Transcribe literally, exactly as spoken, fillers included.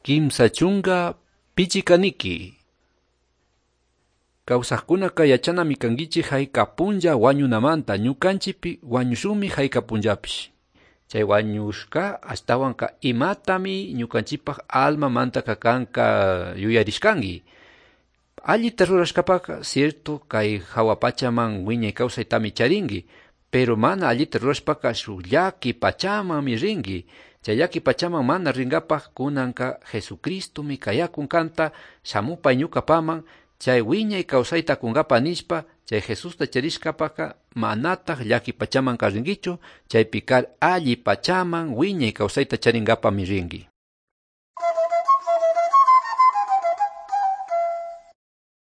kimsa chunka pichikaniki. Kawsaqkuna yachanami kankichik hayka punlla wañunamanta ñukanchikpi wañushunmi hayka punllapish. Chay wañushka ashtawanka imatami ñukanchikpak almamanta kakanka yuyarishkanki. Allita rurashkapaka cierto kay hawa pachaman wiñay kawsaytami charinki, pero mana allita rurashpaka shuk llaki pachamanmi rinki. Chay llaki pachaman mana rinkapak kunanka Jesucristomi kayakun kanta shamupay ñukapaman chay wiñay kawsayta kunkapa nishpa chay Jesusta charishkapaka manataq llaki pachaman karinkichu, chaypi kar alli pachaman wiñay kawsayta charinkapami rinki.